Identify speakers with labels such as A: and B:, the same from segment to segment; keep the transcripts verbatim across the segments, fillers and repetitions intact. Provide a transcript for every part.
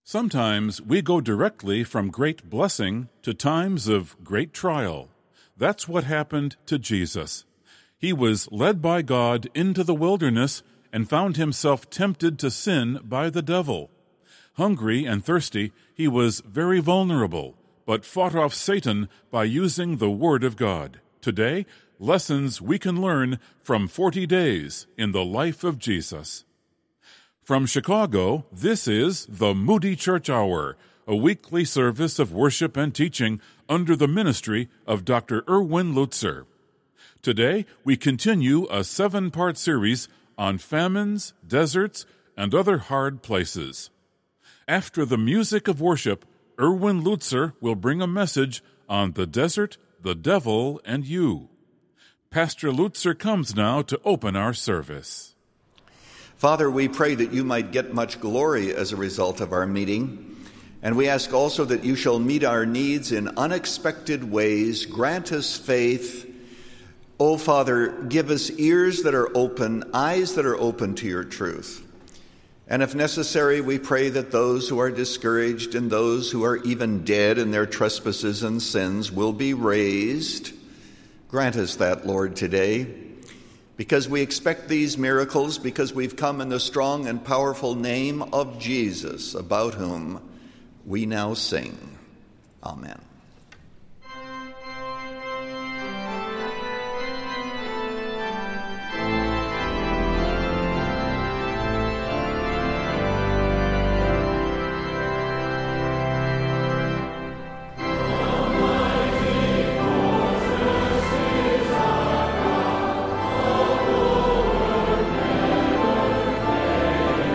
A: Sometimes we go directly from great blessing to times of great trial. That's what happened to Jesus. He was led by God into the wilderness and found himself tempted to sin by the devil. Hungry and thirsty, he was very vulnerable, but fought off Satan by using the Word of God. Today, lessons we can learn from forty days in the life of Jesus. From Chicago, this is the Moody Church Hour, a weekly service of worship and teaching under the ministry of Doctor Erwin Lutzer. Today, we continue a seven-part series on famines, deserts, and other hard places. After the music of worship, Erwin Lutzer will bring a message on the desert, the devil, and you. Pastor Lutzer comes now to open our service.
B: Father, we pray that you might get much glory as a result of our meeting, and we ask also that you shall meet our needs in unexpected ways. Grant us faith. Oh, Father, give us ears that are open, eyes that are open to your truth. And if necessary, we pray that those who are discouraged and those who are even dead in their trespasses and sins will be raised. Grant us that, Lord, today, because we expect these miracles, because we've come in the strong and powerful name of Jesus, about whom we now sing. Amen.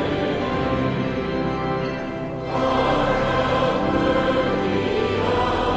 C: Oh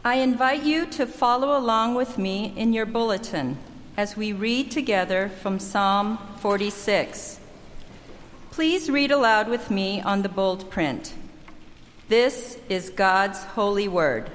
C: I invite you to follow along with me in your bulletin as we read together from Psalm forty-six. Please read aloud with me on the bold print. This is God's holy word.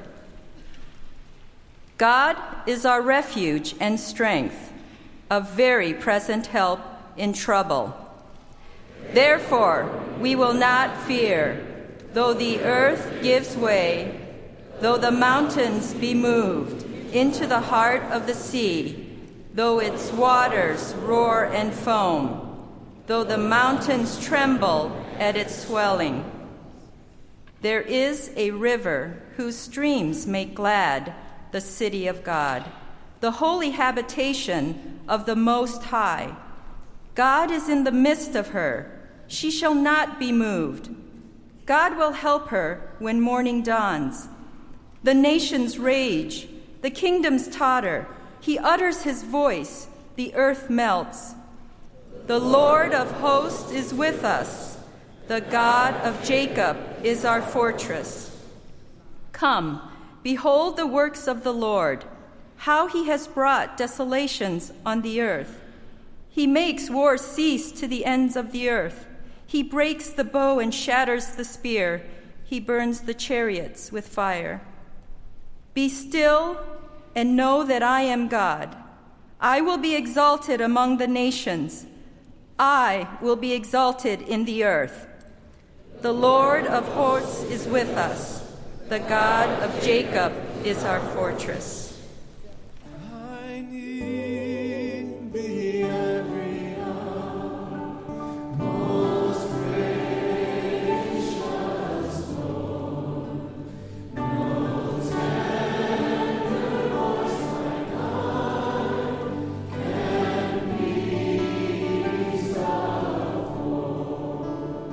C: God is our refuge and strength, a very present help in trouble. Therefore, we will not fear, though the earth gives way, though the mountains be moved into the heart of the sea, though its waters roar and foam, though the mountains tremble at its swelling. There is a river whose streams make glad the city of God, the holy habitation of the Most High. God is in the midst of her. She shall not be moved. God will help her when morning dawns. The nations rage, the kingdoms totter. He utters his voice, the earth melts. The Lord of hosts is with us. The God of Jacob is our fortress. Come, behold the works of the Lord, how he has brought desolations on the earth. He makes war cease to the ends of the earth. He breaks the bow and shatters the spear. He burns the chariots with fire. Be still and know that I am God. I will be exalted among the nations. I will be exalted in the earth. The Lord of hosts is with us. The God of Jacob is our fortress.
D: I need thee every hour, most gracious Lord. No tender voice like thine can be sought for.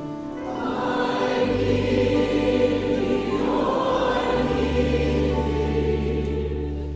D: I need thee, oh, I need thee.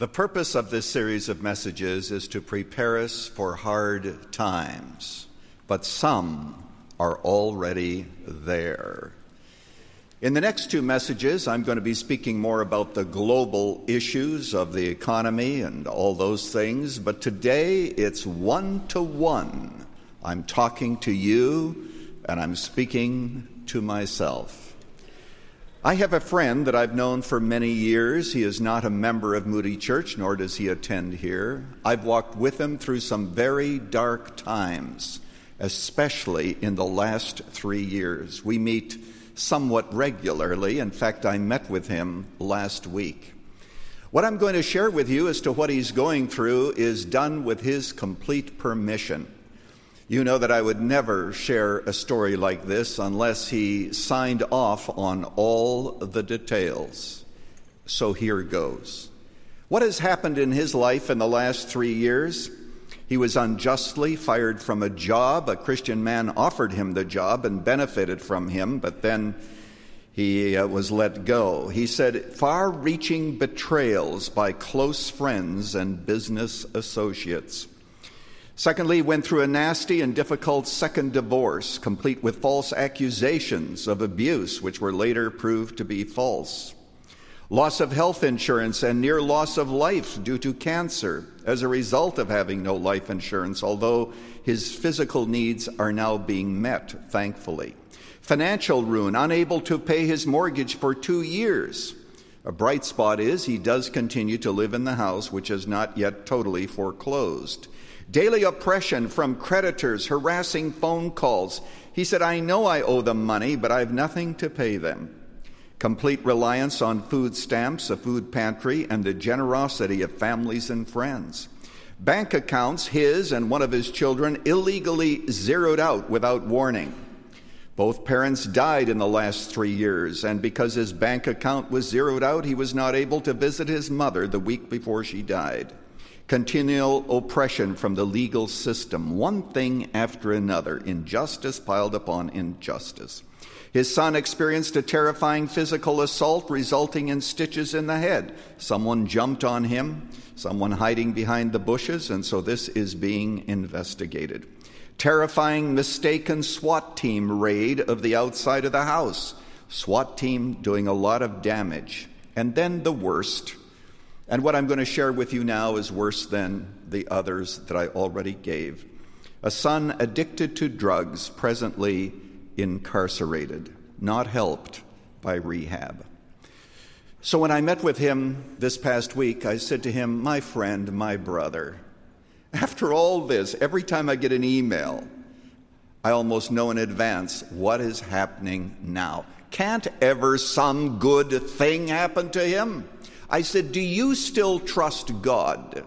B: The purpose of this series of messages is to prepare us for hard times, but some are already there. In the next two messages, I'm going to be speaking more about the global issues of the economy and all those things, but today it's one-to-one. I'm talking to you, and I'm speaking to myself. I have a friend that I've known for many years. He is not a member of Moody Church, nor does he attend here. I've walked with him through some very dark times, especially in the last three years. We meet somewhat regularly. In fact, I met with him last week. What I'm going to share with you as to what he's going through is done with his complete permission. You know that I would never share a story like this unless he signed off on all the details. So here goes. What has happened in his life in the last three years? He was unjustly fired from a job. A Christian man offered him the job and benefited from him, but then he uh, was let go. He said far-reaching betrayals by close friends and business associates. Secondly, he went through a nasty and difficult second divorce, complete with false accusations of abuse, which were later proved to be false. Loss of health insurance and near loss of life due to cancer as a result of having no life insurance, although his physical needs are now being met, thankfully. Financial ruin, unable to pay his mortgage for two years. A bright spot is he does continue to live in the house, which is not yet totally foreclosed. Daily oppression from creditors, harassing phone calls. He said, I know I owe them money, but I have nothing to pay them. Complete reliance on food stamps, a food pantry, and the generosity of families and friends. Bank accounts, his and one of his children, illegally zeroed out without warning. Both parents died in the last three years, and because his bank account was zeroed out, he was not able to visit his mother the week before she died. Continual oppression from the legal system, one thing after another, injustice piled upon injustice. His son experienced a terrifying physical assault resulting in stitches in the head. Someone jumped on him, someone hiding behind the bushes, and so this is being investigated. Terrifying mistaken SWAT team raid of the outside of the house. SWAT team doing a lot of damage. And then the worst. And what I'm going to share with you now is worse than the others that I already gave. A son addicted to drugs, presently incarcerated, not helped by rehab. So when I met with him this past week, I said to him, my friend, my brother, after all this, every time I get an email, I almost know in advance what is happening now. Can't ever some good thing happen to him? I said, do you still trust God?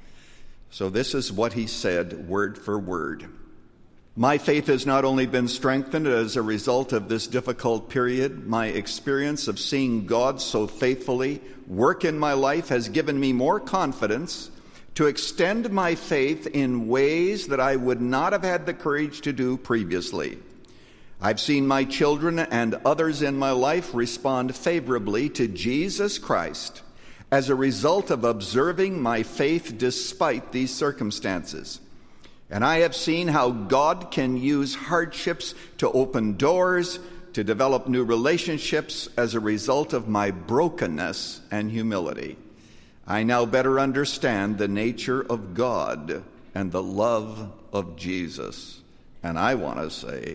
B: So this is what he said, word for word. My faith has not only been strengthened as a result of this difficult period, my experience of seeing God so faithfully work in my life has given me more confidence to extend my faith in ways that I would not have had the courage to do previously. I've seen my children and others in my life respond favorably to Jesus Christ as a result of observing my faith despite these circumstances. And I have seen how God can use hardships to open doors, to develop new relationships as a result of my brokenness and humility. I now better understand the nature of God and the love of Jesus. And I want to say,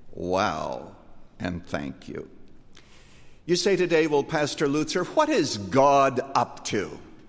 B: wow, and thank you. You say today, well, Pastor Lutzer, what is God up to?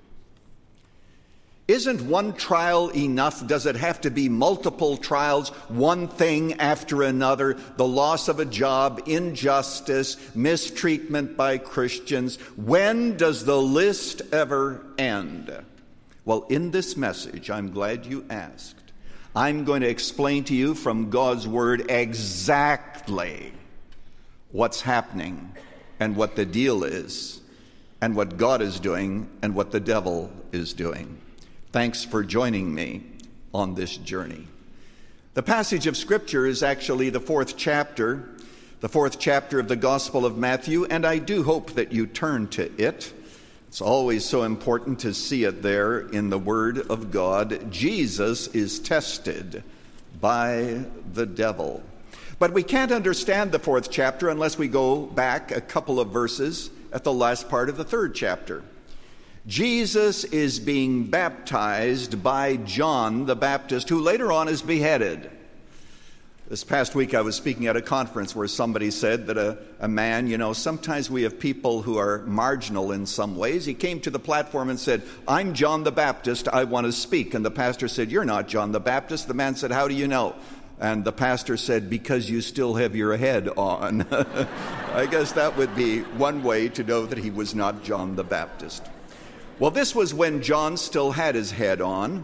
B: Isn't one trial enough? Does it have to be multiple trials, one thing after another? The loss of a job, injustice, mistreatment by Christians. When does the list ever end? Well, in this message, I'm glad you asked. I'm going to explain to you from God's Word exactly what's happening and what the deal is, and what God is doing and what the devil is doing. Thanks for joining me on this journey. The passage of Scripture is actually the fourth chapter, the fourth chapter of the Gospel of Matthew, and I do hope that you turn to it. It's always so important to see it there in the Word of God. Jesus is tested by the devil. But we can't understand the fourth chapter unless we go back a couple of verses at the last part of the third chapter. Jesus is being baptized by John the Baptist, who later on is beheaded. This past week I was speaking at a conference where somebody said that a, a man, you know, sometimes we have people who are marginal in some ways. He came to the platform and said, "I'm John the Baptist, I want to speak." And the pastor said, "You're not John the Baptist." The man said, "How do you know?" And the pastor said, "Because you still have your head on." I guess that would be one way to know that he was not John the Baptist. Well, this was when John still had his head on.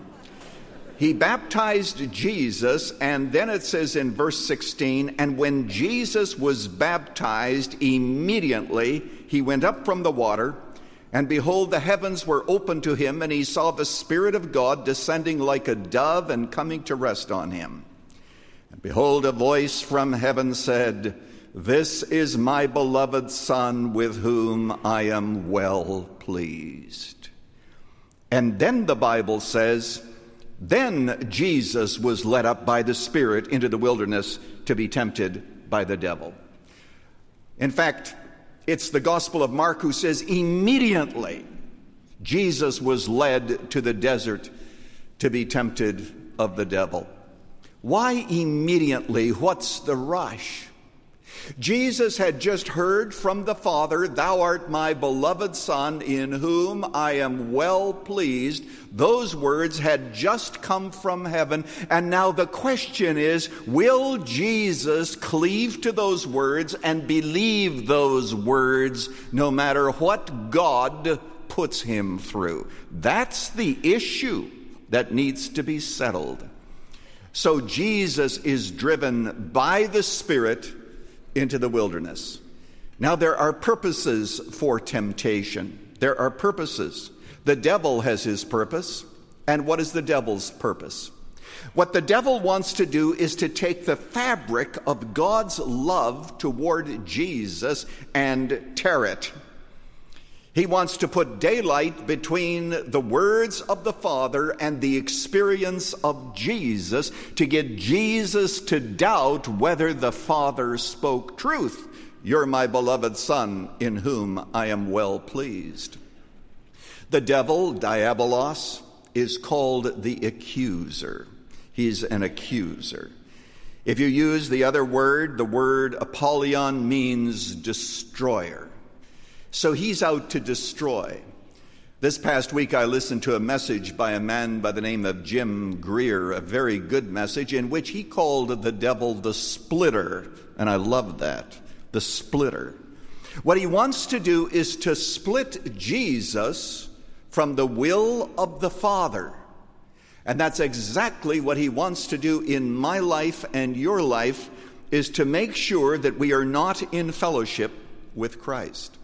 B: He baptized Jesus, and then it says in verse sixteen, "And when Jesus was baptized, immediately he went up from the water, and behold, the heavens were opened to him, and he saw the Spirit of God descending like a dove and coming to rest on him. And behold, a voice from heaven said, 'This is my beloved Son, with whom I am well pleased.'" And then the Bible says, then Jesus was led up by the Spirit into the wilderness to be tempted by the devil. In fact, it's the Gospel of Mark who says immediately Jesus was led to the desert to be tempted of the devil. Why immediately? What's the rush? Jesus had just heard from the Father, "Thou art my beloved Son, in whom I am well pleased." Those words had just come from heaven, and now the question is, will Jesus cleave to those words and believe those words no matter what God puts him through? That's the issue that needs to be settled. So Jesus is driven by the Spirit into the wilderness. Now, there are purposes for temptation. There are purposes. The devil has his purpose. And what is the devil's purpose? What the devil wants to do is to take the fabric of God's love toward Jesus and tear it. He wants to put daylight between the words of the Father and the experience of Jesus to get Jesus to doubt whether the Father spoke truth. "You're my beloved Son, in whom I am well pleased." The devil, diabolos, is called the accuser. He's an accuser. If you use the other word, the word Apollyon means destroyer. So he's out to destroy. This past week I listened to a message by a man by the name of Jim Greer, a very good message, in which he called the devil the splitter. And I love that, the splitter. What he wants to do is to split Jesus from the will of the Father. And that's exactly what he wants to do in my life and your life, is to make sure that we are not in fellowship with Christ.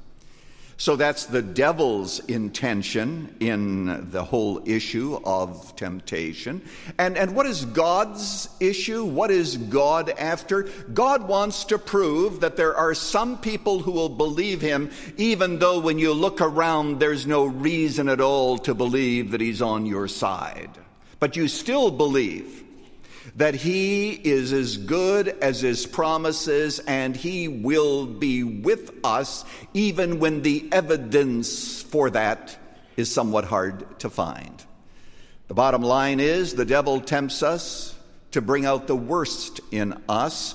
B: So that's the devil's intention in the whole issue of temptation. And, and what is God's issue? What is God after? God wants to prove that there are some people who will believe him, even though when you look around, there's no reason at all to believe that he's on your side. But you still believe that he is as good as his promises, and he will be with us even when the evidence for that is somewhat hard to find. The bottom line is, the devil tempts us to bring out the worst in us.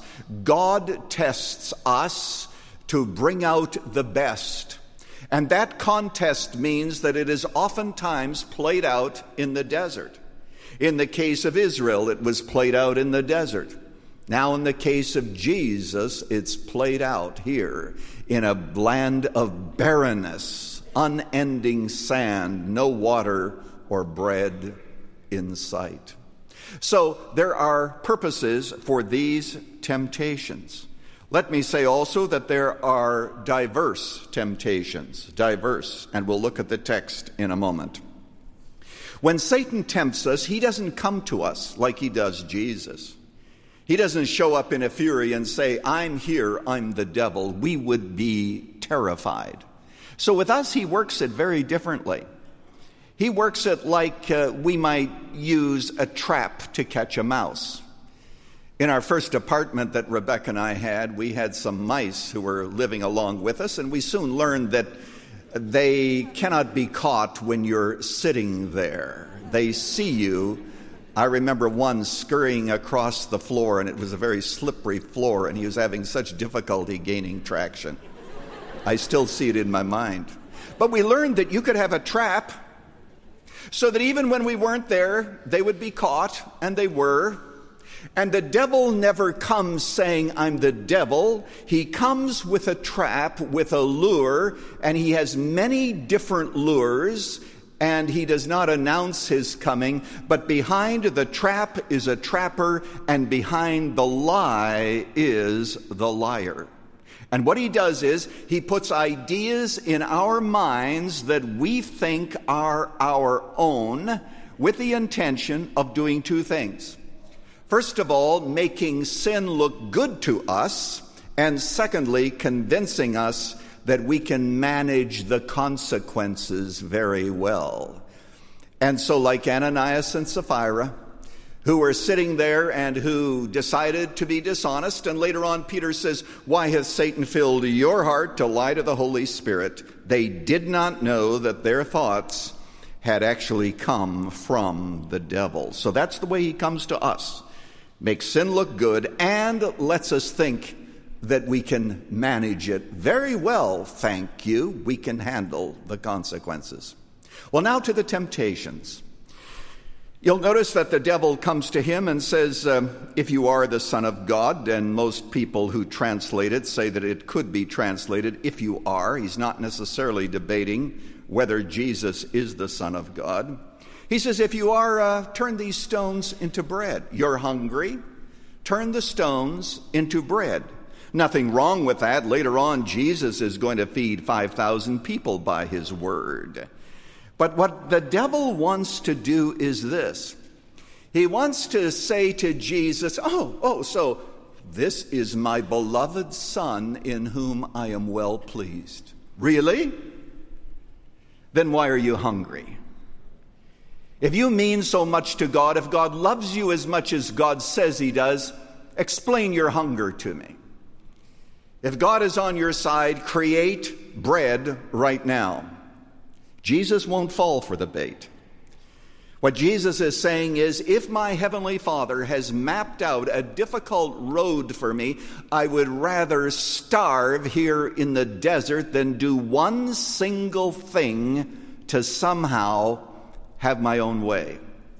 B: God tests us to bring out the best. And that contest means that it is oftentimes played out in the desert. In the case of Israel, it was played out in the desert. Now, in the case of Jesus, it's played out here in a land of barrenness, unending sand, no water or bread in sight. So there are purposes for these temptations. Let me say also that there are diverse temptations, diverse, and we'll look at the text in a moment. When Satan tempts us, he doesn't come to us like he does Jesus. He doesn't show up in a fury and say, "I'm here, I'm the devil." We would be terrified. So with us, he works it very differently. He works it like uh, we might use a trap to catch a mouse. In our first apartment that Rebecca and I had, we had some mice who were living along with us, and we soon learned that they cannot be caught when you're sitting there. They see you. I remember one scurrying across the floor, and it was a very slippery floor, and he was having such difficulty gaining traction. I still see it in my mind. But we learned that you could have a trap so that even when we weren't there, they would be caught, and they were. And the devil never comes saying, I'm the devil. He comes with a trap, with a lure, and he has many different lures, and he does not announce his coming. But behind the trap is a trapper, and behind the lie is the liar. And what he does is he puts ideas in our minds that we think are our own with the intention of doing two things. First of all, making sin look good to us, and secondly, convincing us that we can manage the consequences very well. And so like Ananias and Sapphira, who were sitting there and who decided to be dishonest, and later on Peter says, why has Satan filled your heart to lie to the Holy Spirit? They did not know that their thoughts had actually come from the devil. So that's the way he comes to us. Makes sin look good and lets us think that we can manage it very well, thank you. We can handle the consequences. Well, now to the temptations. You'll notice that the devil comes to him and says, uh, if you are the Son of God, and most people who translate it say that it could be translated, if you are. He's not necessarily debating whether Jesus is the Son of God. He says, if you are, uh, turn these stones into bread. You're hungry, turn the stones into bread. Nothing wrong with that. Later on, Jesus is going to feed five thousand people by his word. But what the devil wants to do is this. He wants to say to Jesus, oh, oh, so this is my beloved Son in whom I am well pleased. Really? Then why are you hungry? If you mean so much to God, if God loves you as much as God says he does, explain your hunger to me. If God is on your side, create bread right now. Jesus won't fall for the bait. What Jesus is saying is, if my Heavenly Father has mapped out a difficult road for me, I would rather starve here in the desert than do one single thing to somehow have my own way.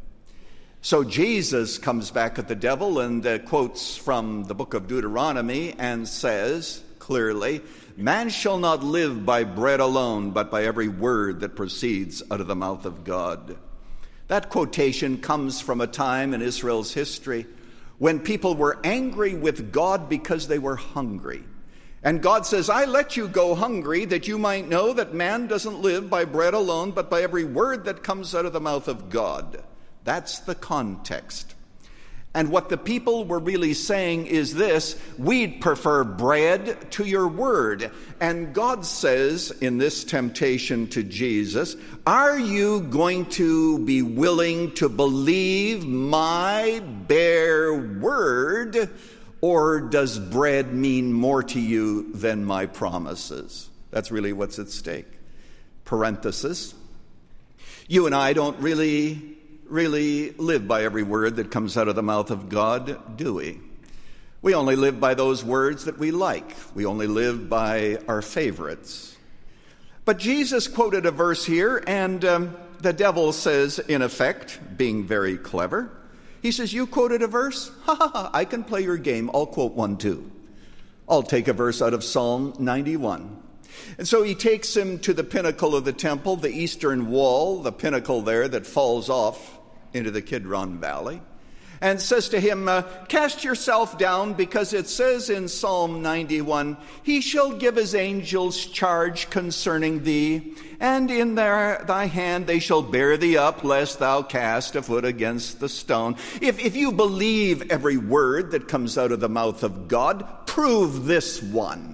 B: So Jesus comes back at the devil and uh, quotes from the book of Deuteronomy and says clearly, man shall not live by bread alone, but by every word that proceeds out of the mouth of God. That quotation comes from a time in Israel's history when people were angry with God because they were hungry. And God says, I let you go hungry that you might know that man doesn't live by bread alone, but by every word that comes out of the mouth of God. That's the context. And what the people were really saying is this, we'd prefer bread to your word. And God says in this temptation to Jesus, are you going to be willing to believe my bare word? Or does bread mean more to you than my promises? That's really what's at stake. Parenthesis. You and I don't really, really live by every word that comes out of the mouth of God, do we? We only live by those words that we like. We only live by our favorites. But Jesus quoted a verse here, and um, the devil says, in effect, being very clever, he says, you quoted a verse? Ha ha ha, I can play your game. I'll quote one too. I'll take a verse out of Psalm ninety-one. And so he takes him to the pinnacle of the temple, the eastern wall, the pinnacle there that falls off into the Kidron Valley, and says to him, uh, cast yourself down, because it says in Psalm ninety-one, he shall give his angels charge concerning thee, and in their, thy hand they shall bear thee up, lest thou cast a foot against the stone. If, if you believe every word that comes out of the mouth of God, prove this one.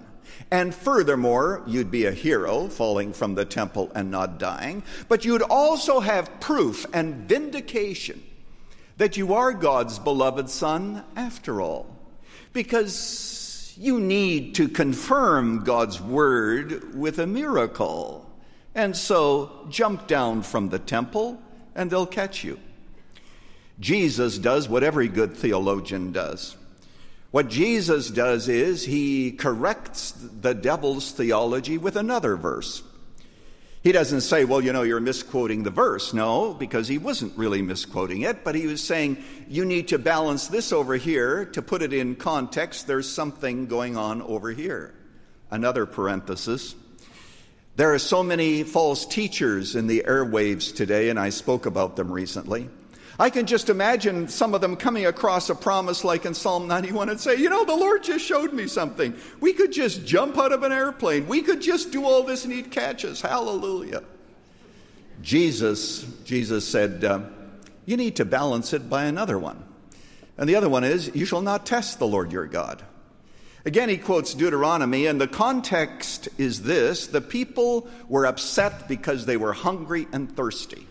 B: And furthermore, you'd be a hero falling from the temple and not dying, but you'd also have proof and vindication that you are God's beloved Son after all, because you need to confirm God's word with a miracle. And so jump down from the temple and they'll catch you. Jesus does what every good theologian does. What Jesus does is he corrects the devil's theology with another verse. He doesn't say, well, you know, you're misquoting the verse. No, because he wasn't really misquoting it, but he was saying, you need to balance this over here. To put it in context, there's something going on over here. Another parenthesis. There are so many false teachers in the airwaves today, and I spoke about them recently. I can just imagine some of them coming across a promise like in Psalm ninety-one and say, you know, the Lord just showed me something. We could just jump out of an airplane. We could just do all this and he'd catch us. Hallelujah. Jesus, Jesus said, uh, you need to balance it by another one. And the other one is, you shall not test the Lord your God. Again, he quotes Deuteronomy, and the context is this. The people were upset because they were hungry and thirsty.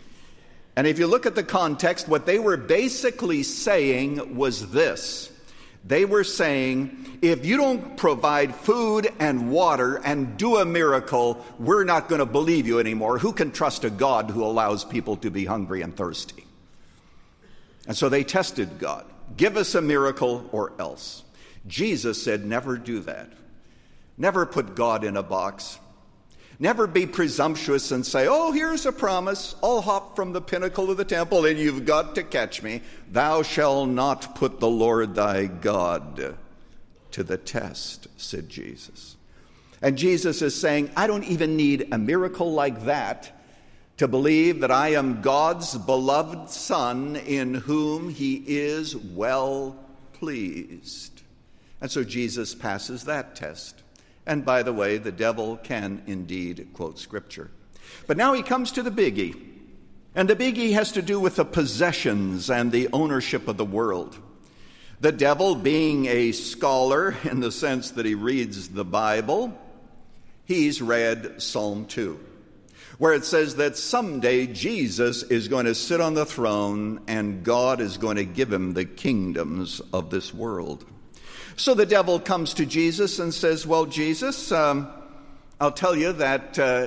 B: And if you look at the context, what they were basically saying was this. They were saying, if you don't provide food and water and do a miracle, we're not going to believe you anymore. Who can trust a God who allows people to be hungry and thirsty? And so they tested God. Give us a miracle or else. Jesus said, never do that. Never put God in a box. Never be presumptuous and say, oh, here's a promise. I'll hop from the pinnacle of the temple and you've got to catch me. Thou shalt not put the Lord thy God to the test, said Jesus. And Jesus is saying, I don't even need a miracle like that to believe that I am God's beloved Son in whom he is well pleased. And so Jesus passes that test. And by the way, the devil can indeed quote Scripture. But now he comes to the biggie. And the biggie has to do with the possessions and the ownership of the world. The devil, being a scholar in the sense that he reads the Bible, he's read Psalm two, where it says that someday Jesus is going to sit on the throne and God is going to give him the kingdoms of this world. So the devil comes to Jesus and says, well, Jesus, um, I'll tell you that uh,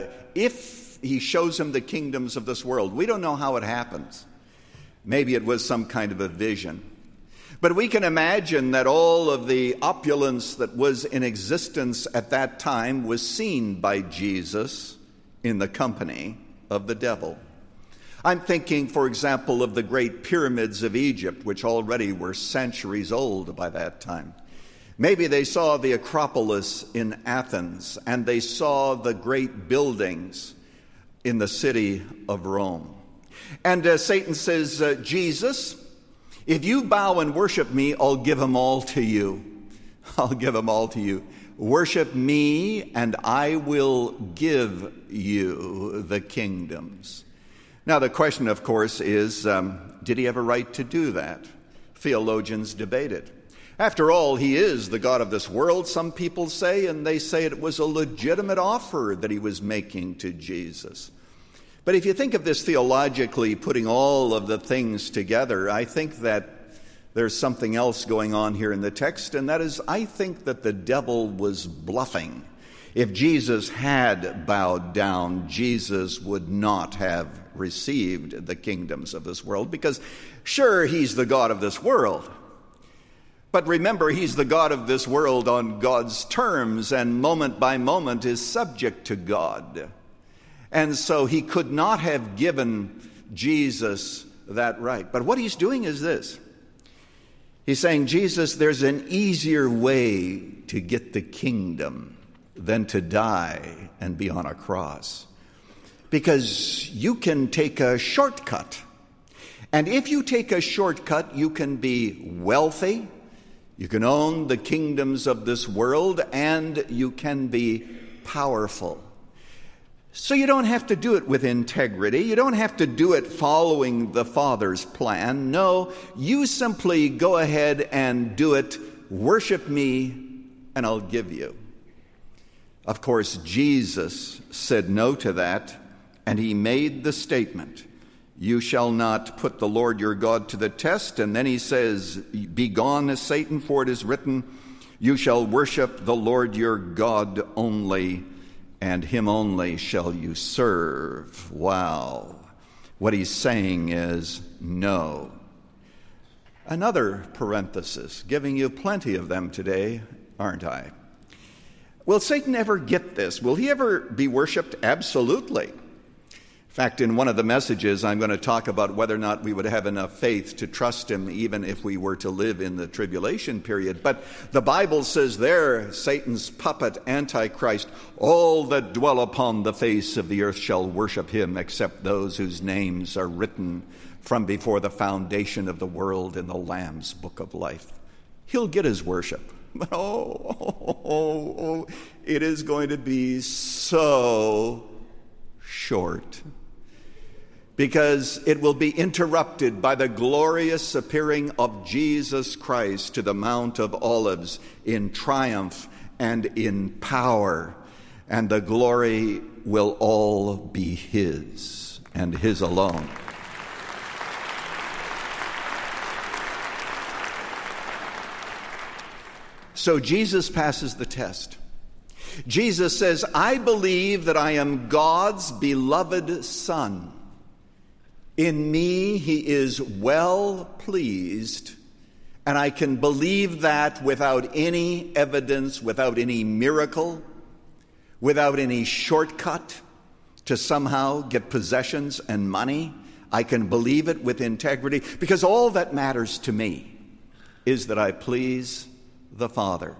B: if he shows him the kingdoms of this world, we don't know how it happens. Maybe it was some kind of a vision. But we can imagine that all of the opulence that was in existence at that time was seen by Jesus in the company of the devil. I'm thinking, for example, of the great pyramids of Egypt, which already were centuries old by that time. Maybe they saw the Acropolis in Athens, and they saw the great buildings in the city of Rome. And uh, Satan says, uh, Jesus, if you bow and worship me, I'll give them all to you. I'll give them all to you. Worship me, and I will give you the kingdoms. Now, the question, of course, is, um, did he have a right to do that? Theologians debate it. After all, he is the God of this world, some people say, and they say it was a legitimate offer that he was making to Jesus. But if you think of this theologically, putting all of the things together, I think that there's something else going on here in the text, and that is, I think that the devil was bluffing. If Jesus had bowed down, Jesus would not have received the kingdoms of this world, because sure, he's the God of this world. But remember, he's the God of this world on God's terms, and moment by moment is subject to God. And so he could not have given Jesus that right. But what he's doing is this. He's saying, Jesus, there's an easier way to get the kingdom than to die and be on a cross. Because you can take a shortcut. And if you take a shortcut, you can be wealthy, you can own the kingdoms of this world, and you can be powerful. So you don't have to do it with integrity. You don't have to do it following the Father's plan. No, you simply go ahead and do it. Worship me, and I'll give you. Of course, Jesus said no to that, and he made the statement, "You shall not put the Lord your God to the test." And then he says, "Begone, Satan, for it is written, you shall worship the Lord your God only, and him only shall you serve." Wow. What he's saying is no. Another parenthesis, giving you plenty of them today, aren't I? Will Satan ever get this? Will he ever be worshiped? Absolutely. In fact, in one of the messages, I'm going to talk about whether or not we would have enough faith to trust him even if we were to live in the tribulation period. But the Bible says there, Satan's puppet, Antichrist, "All that dwell upon the face of the earth shall worship him, except those whose names are written from before the foundation of the world in the Lamb's book of life." He'll get his worship. But oh, oh, oh, oh, it is going to be so short, because it will be interrupted by the glorious appearing of Jesus Christ to the Mount of Olives in triumph and in power, and the glory will all be his and his alone. So Jesus passes the test. Jesus says, "I believe that I am God's beloved Son. In me he is well pleased, and I can believe that without any evidence, without any miracle, without any shortcut to somehow get possessions and money. I can believe it with integrity, because all that matters to me is that I please the Father."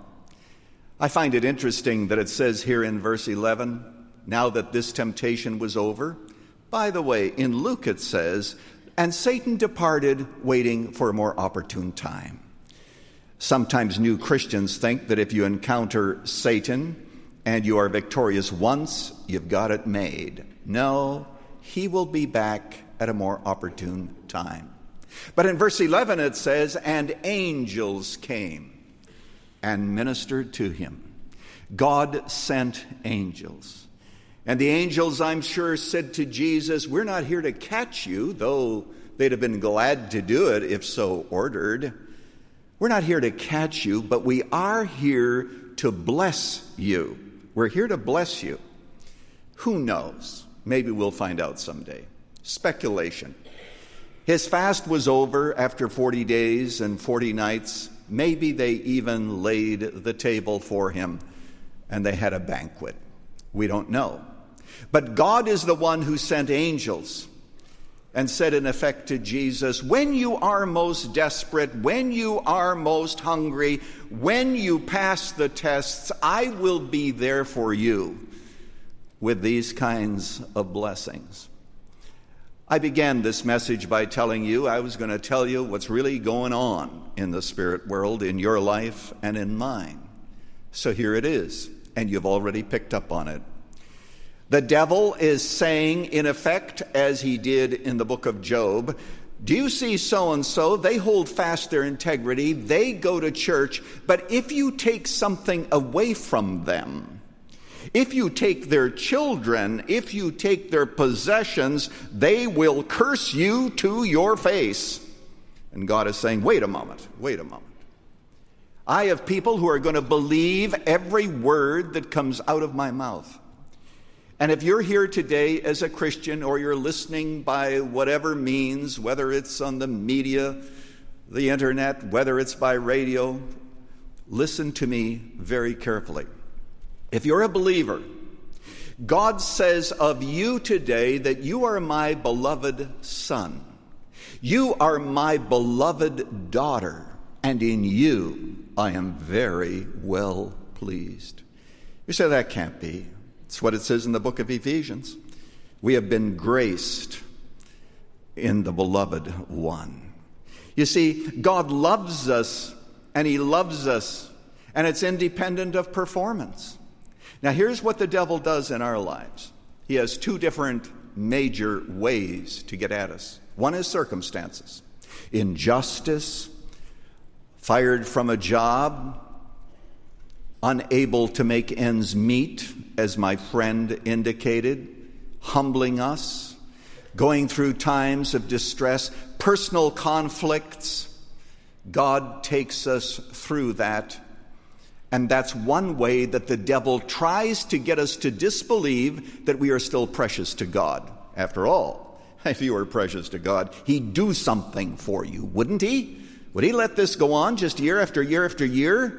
B: I find it interesting that it says here in verse eleven, now that this temptation was over. By the way, in Luke it says, "And Satan departed, waiting for a more opportune time." Sometimes new Christians think that if you encounter Satan and you are victorious once, you've got it made. No, he will be back at a more opportune time. But in verse eleven it says, "And angels came and ministered to him." God sent angels. And the angels, I'm sure, said to Jesus, "We're not here to catch you," though they'd have been glad to do it if so ordered. "We're not here to catch you, but we are here to bless you. We're here to bless you." Who knows? Maybe we'll find out someday. Speculation. His fast was over after forty days and forty nights. Maybe they even laid the table for him and they had a banquet. We don't know. But God is the one who sent angels and said in effect to Jesus, when you are most desperate, when you are most hungry, when you pass the tests, I will be there for you with these kinds of blessings. I began this message by telling you I was going to tell you what's really going on in the spirit world, in your life and in mine. So here it is, and you've already picked up on it. The devil is saying, in effect, as he did in the book of Job, do you see so-and-so? They hold fast their integrity. They go to church. But if you take something away from them, if you take their children, if you take their possessions, they will curse you to your face. And God is saying, wait a moment, wait a moment. I have people who are going to believe every word that comes out of my mouth. And if you're here today as a Christian, or you're listening by whatever means, whether it's on the media, the internet, whether it's by radio, listen to me very carefully. If you're a believer, God says of you today that you are my beloved son. You are my beloved daughter, and in you I am very well pleased. You say that can't be. It's what it says in the book of Ephesians. We have been graced in the beloved one. You see, God loves us, and he loves us, and it's independent of performance. Now, here's what the devil does in our lives. He has two different major ways to get at us. One is circumstances. Injustice, fired from a job, unable to make ends meet, as my friend indicated, humbling us, going through times of distress, personal conflicts. God takes us through that. And that's one way that the devil tries to get us to disbelieve that we are still precious to God. After all, if you were precious to God, he'd do something for you, wouldn't he? Would he let this go on just year after year after year?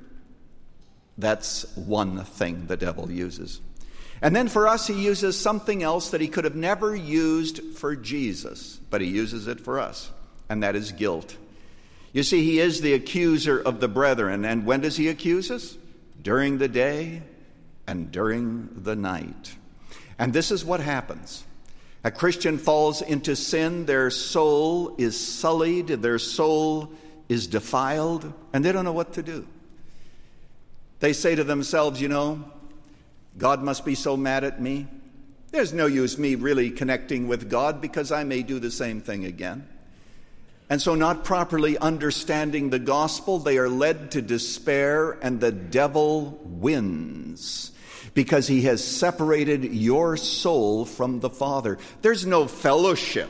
B: That's one thing the devil uses. And then for us, he uses something else that he could have never used for Jesus, but he uses it for us, and that is guilt. You see, he is the accuser of the brethren, and when does he accuse us? During the day and during the night. And this is what happens. A Christian falls into sin, their soul is sullied, their soul is defiled, and they don't know what to do. They say to themselves, you know, God must be so mad at me. There's no use me really connecting with God because I may do the same thing again. And so, not properly understanding the gospel, they are led to despair, and the devil wins because he has separated your soul from the Father. There's no fellowship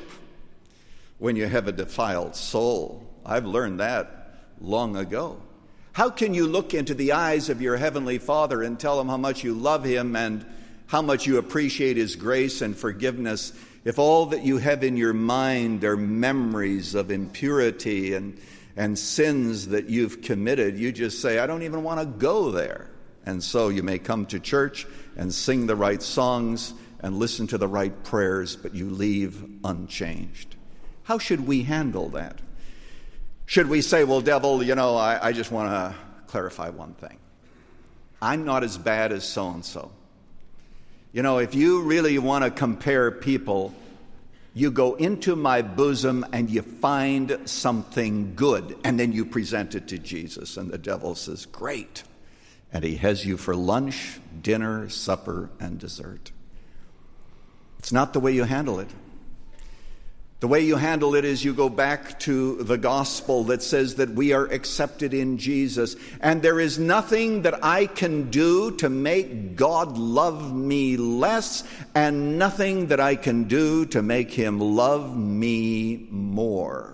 B: when you have a defiled soul. I've learned that long ago. How can you look into the eyes of your Heavenly Father and tell him how much you love him and how much you appreciate his grace and forgiveness if all that you have in your mind are memories of impurity and, and sins that you've committed? You just say, I don't even want to go there. And so you may come to church and sing the right songs and listen to the right prayers, but you leave unchanged. How should we handle that? Should we say, well, devil, you know, I, I just want to clarify one thing. I'm not as bad as so-and-so. You know, if you really want to compare people, you go into my bosom and you find something good, and then you present it to Jesus, and the devil says, great. And he has you for lunch, dinner, supper, and dessert. It's not the way you handle it. The way you handle it is you go back to the gospel that says that we are accepted in Jesus, and there is nothing that I can do to make God love me less, and nothing that I can do to make him love me more.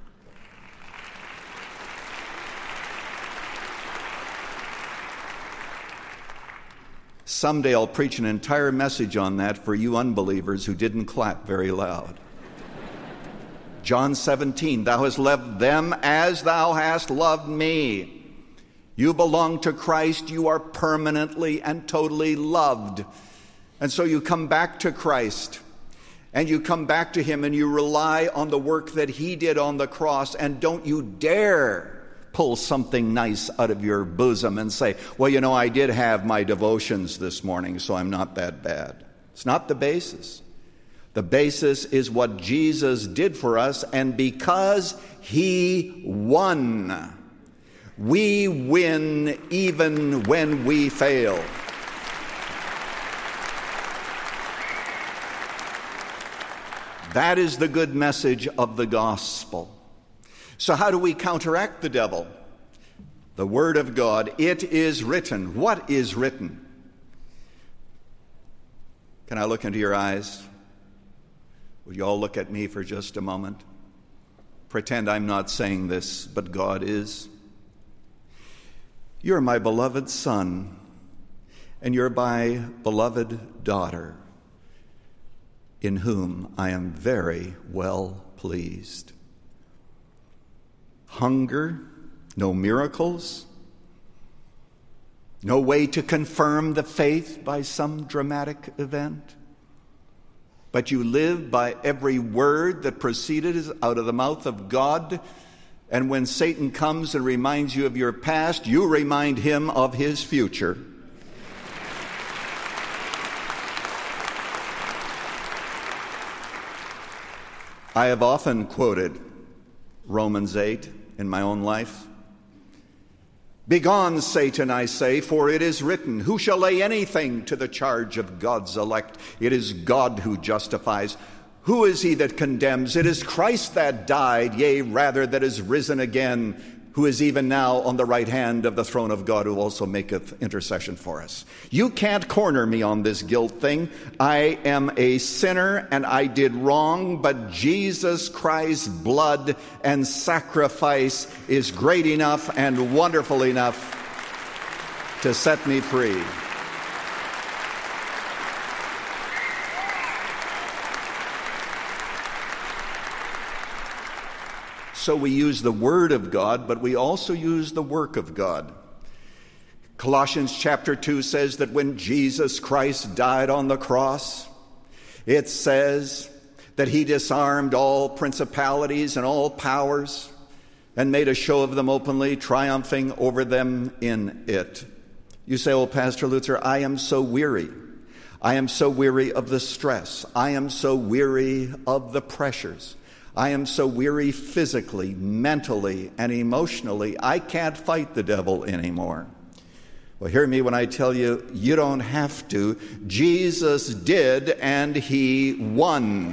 B: Someday I'll preach an entire message on that for you unbelievers who didn't clap very loud. John seventeen, thou hast loved them as thou hast loved me. You belong to Christ. You are permanently and totally loved. And so you come back to Christ, and you come back to him, and you rely on the work that he did on the cross, and don't you dare pull something nice out of your bosom and say, well, you know, I did have my devotions this morning, so I'm not that bad. It's not the basis. The basis is what Jesus did for us, and because he won, we win even when we fail. That is the good message of the gospel. So how do we counteract the devil? The Word of God. It is written. What is written? Can I look into your eyes? Would you all look at me for just a moment? Pretend I'm not saying this, but God is. You're my beloved son, and you're my beloved daughter, in whom I am very well pleased. Hunger, no miracles, no way to confirm the faith by some dramatic event. But you live by every word that proceeded out of the mouth of God. And when Satan comes and reminds you of your past, you remind him of his future. I have often quoted Romans eight in my own life. Begone, Satan, I say, for it is written, who shall lay anything to the charge of God's elect? It is God who justifies. Who is he that condemns? It is Christ that died, yea, rather that is risen again, who is even now on the right hand of the throne of God, who also maketh intercession for us. You can't corner me on this guilt thing. I am a sinner and I did wrong, but Jesus Christ's blood and sacrifice is great enough and wonderful enough to set me free. So we use the Word of God, but we also use the work of God. Colossians chapter two says that when Jesus Christ died on the cross, it says that he disarmed all principalities and all powers and made a show of them openly, triumphing over them in it. You say, oh, Pastor Lutzer, I am so weary. I am so weary of the stress. I am so weary of the pressures. I am so weary physically, mentally, and emotionally, I can't fight the devil anymore. Well, hear me when I tell you, you don't have to. Jesus did, and he won.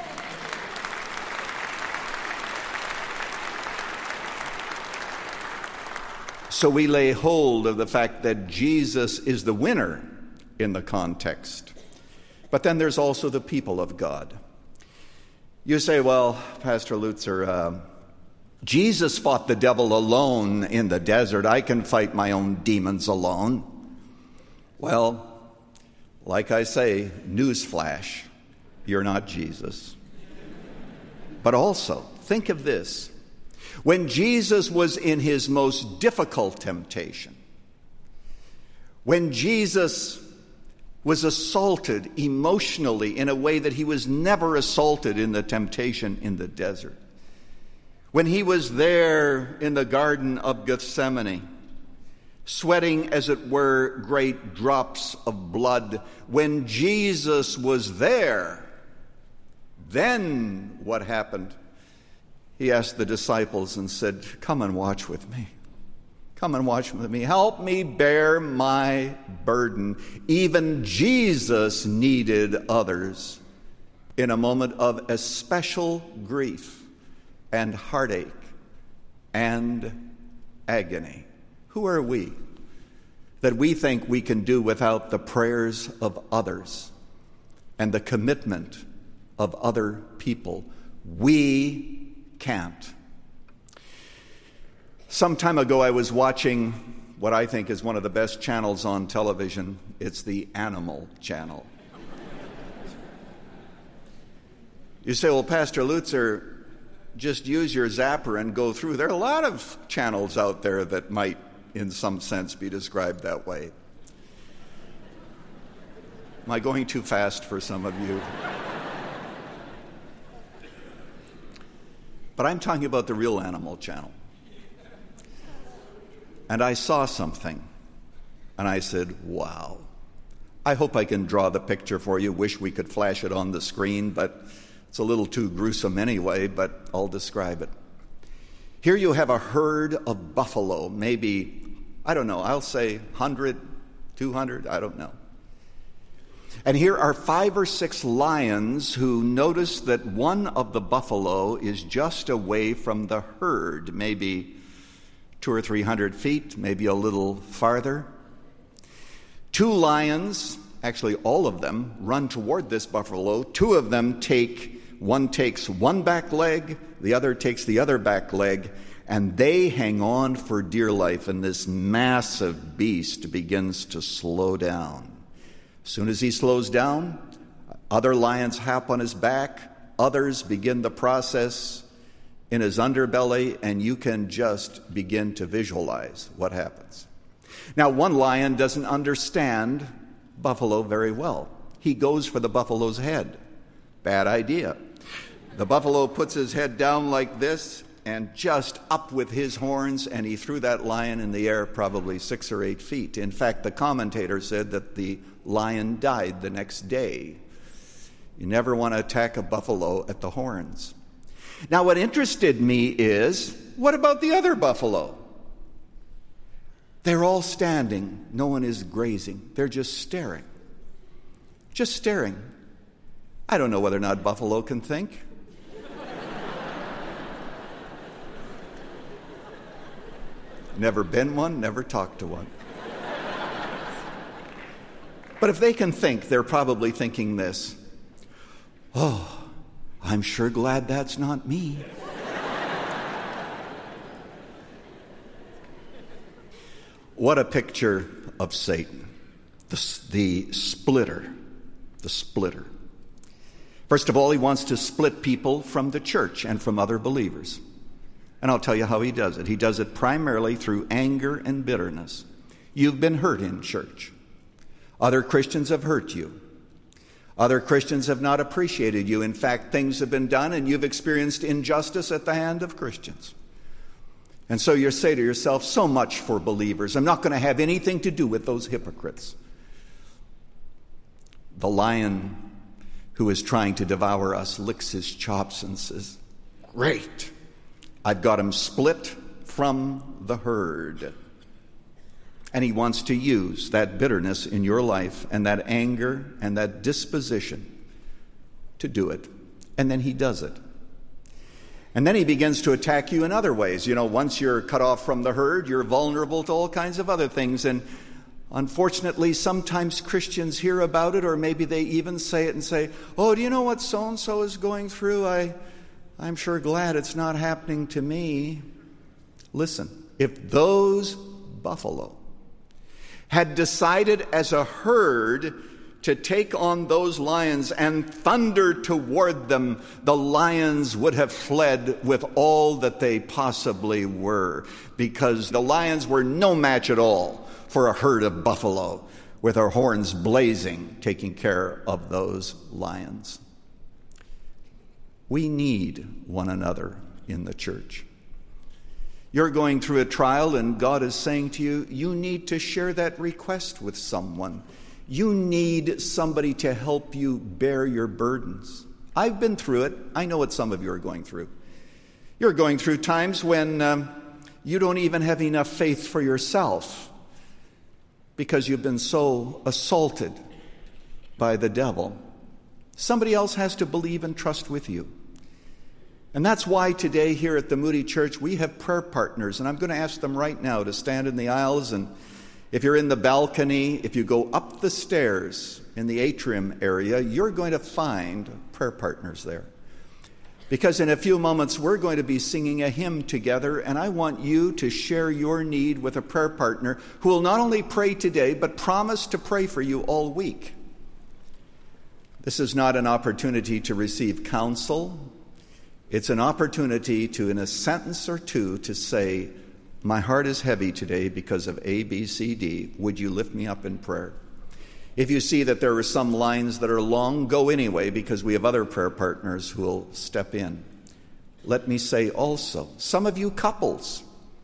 B: So we lay hold of the fact that Jesus is the winner in the context. But then there's also the people of God. You say, well, Pastor Lutzer, uh, Jesus fought the devil alone in the desert. I can fight my own demons alone. Well, like I say, newsflash, you're not Jesus. But also, think of this. When Jesus was in his most difficult temptation, when Jesus was assaulted emotionally in a way that he was never assaulted in the temptation in the desert. When he was there in the Garden of Gethsemane, sweating, as it were, great drops of blood, when Jesus was there, then what happened? He asked the disciples and said, come and watch with me. Come and watch with me. Help me bear my burden. Even Jesus needed others in a moment of especial grief and heartache and agony. Who are we that we think we can do without the prayers of others and the commitment of other people? We can't. Some time ago, I was watching what I think is one of the best channels on television. It's the Animal Channel. You say, well, Pastor Lutzer, just use your zapper and go through. There are a lot of channels out there that might, in some sense, be described that way. Am I going too fast for some of you? But I'm talking about the real Animal Channel. And I saw something, and I said, wow. I hope I can draw the picture for you. Wish we could flash it on the screen, but it's a little too gruesome anyway, but I'll describe it. Here you have a herd of buffalo, maybe, I don't know, I'll say one hundred, two hundred, I don't know. And here are five or six lions who notice that one of the buffalo is just away from the herd, maybe two or three hundred feet, maybe a little farther. Two lions, actually all of them, run toward this buffalo. Two of them take, one takes one back leg, the other takes the other back leg, and they hang on for dear life, and this massive beast begins to slow down. As soon as he slows down, other lions hop on his back, others begin the process in his underbelly, and you can just begin to visualize what happens. Now, one lion doesn't understand buffalo very well. He goes for the buffalo's head. Bad idea. The buffalo puts his head down like this and just up with his horns, and he threw that lion in the air probably six or eight feet. In fact, the commentator said that the lion died the next day. You never want to attack a buffalo at the horns. Now, what interested me is, what about the other buffalo? They're all standing. No one is grazing. They're just staring. Just staring. I don't know whether or not buffalo can think. Never been one, never talked to one. But if they can think, they're probably thinking this: oh, I'm sure glad that's not me. What a picture of Satan, the, the splitter, the splitter. First of all, he wants to split people from the church and from other believers. And I'll tell you how he does it. He does it primarily through anger and bitterness. You've been hurt in church. Other Christians have hurt you. Other Christians have not appreciated you. In fact, things have been done and you've experienced injustice at the hand of Christians. And so you say to yourself, so much for believers. I'm not going to have anything to do with those hypocrites. The lion who is trying to devour us licks his chops and says, great, I've got him split from the herd. And he wants to use that bitterness in your life and that anger and that disposition to do it. And then he does it. And then he begins to attack you in other ways. You know, once you're cut off from the herd, you're vulnerable to all kinds of other things. And unfortunately, sometimes Christians hear about it, or maybe they even say it and say, oh, do you know what so-and-so is going through? I, I'm sure glad it's not happening to me. Listen, if those buffalo had decided as a herd to take on those lions and thunder toward them, the lions would have fled with all that they possibly were, because the lions were no match at all for a herd of buffalo with their horns blazing, taking care of those lions. We need one another in the church. You're going through a trial and God is saying to you, you need to share that request with someone. You need somebody to help you bear your burdens. I've been through it. I know what some of you are going through. You're going through times when um, you don't even have enough faith for yourself because you've been so assaulted by the devil. Somebody else has to believe and trust with you. And that's why today here at the Moody Church we have prayer partners. And I'm going to ask them right now to stand in the aisles, and if you're in the balcony, if you go up the stairs in the atrium area, you're going to find prayer partners there. Because in a few moments, we're going to be singing a hymn together, and I want you to share your need with a prayer partner who will not only pray today, but promise to pray for you all week. This is not an opportunity to receive counsel. It's an opportunity to, in a sentence or two, to say, my heart is heavy today because of A, B, C, D. Would you lift me up in prayer? If you see that there are some lines that are long, go anyway, because we have other prayer partners who will step in. Let me say also, some of you couples,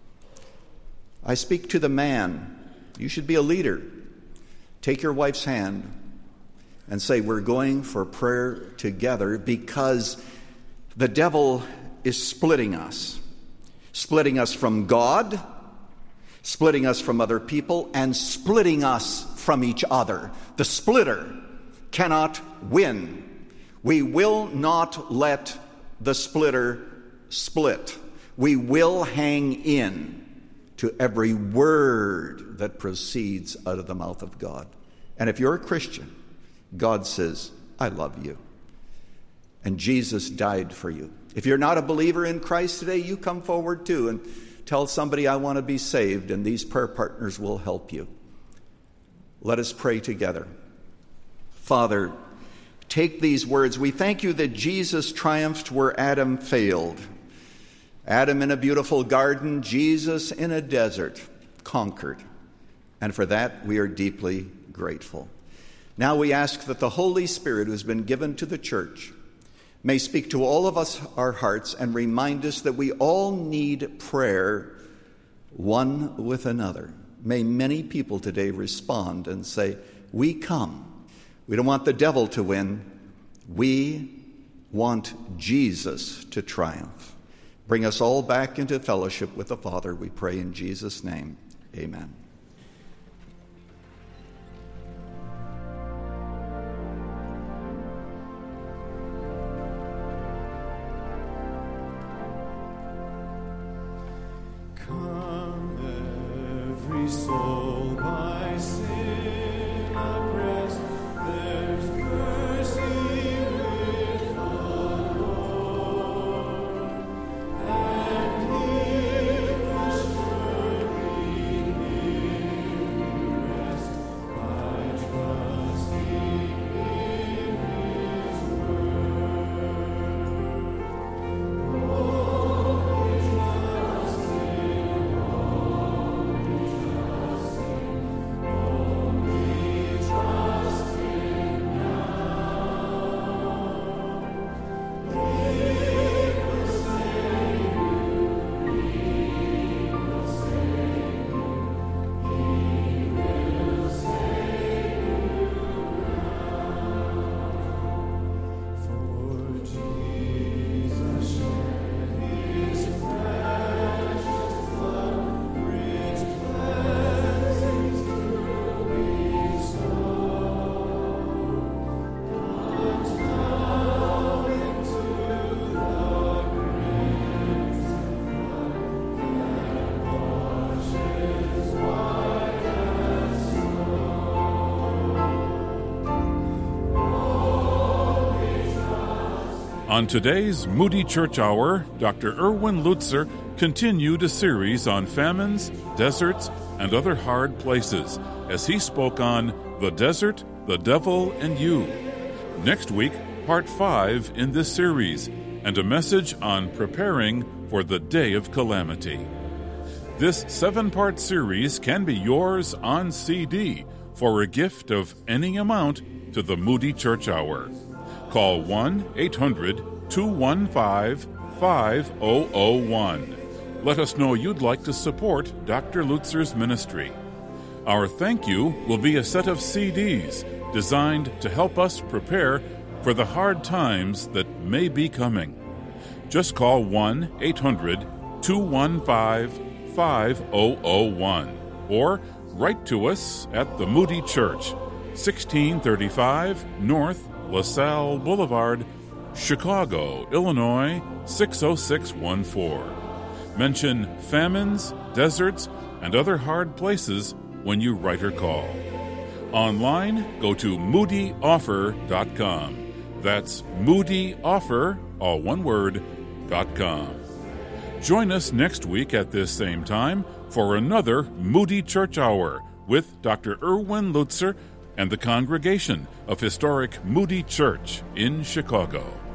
B: I speak to the man. You should be a leader. Take your wife's hand and say, we're going for prayer together, because the devil is splitting us. Splitting us from God, splitting us from other people, and splitting us from each other. The splitter cannot win. We will not let the splitter split. We will hang in to every word that proceeds out of the mouth of God. And if you're a Christian, God says, I love you. And Jesus died for you. If you're not a believer in Christ today, you come forward too and tell somebody, I want to be saved, and these prayer partners will help you. Let us pray together. Father, take these words. We thank you that Jesus triumphed where Adam failed. Adam in a beautiful garden, Jesus in a desert, conquered. And for that, we are deeply grateful. Now we ask that the Holy Spirit, who has been given to the church, may speak to all of us, our hearts, and remind us that we all need prayer one with another. May many people today respond and say, we come. We don't want the devil to win. We want Jesus to triumph. Bring us all back into fellowship with the Father, we pray in Jesus' name. Amen.
D: Come soul by sin oppressed, there's mercy with the Lord, and He will surely give rest by trusting in His
A: On today's Moody Church Hour, Doctor Erwin Lutzer continued a series on famines, deserts, and other hard places as he spoke on the desert, the devil, and you. Next week, part five in this series, and a message on preparing for the day of calamity. This seven-part series can be yours on C D for a gift of any amount to the Moody Church Hour. Call one eight hundred two one five five zero zero one. Let us know you'd like to support Doctor Lutzer's ministry. Our thank you will be a set of C Ds designed to help us prepare for the hard times that may be coming. Just call one eight hundred two one five five zero zero one or write to us at the Moody Church, sixteen thirty-five North LaSalle Boulevard, Chicago, Illinois, six oh six one four. Mention famines, deserts, and other hard places when you write or call. Online, go to moody offer dot com. That's moody offer, all one word, dot com. Join us next week at this same time for another Moody Church Hour with Doctor Erwin Lutzer and the congregation of historic Moody Church in Chicago.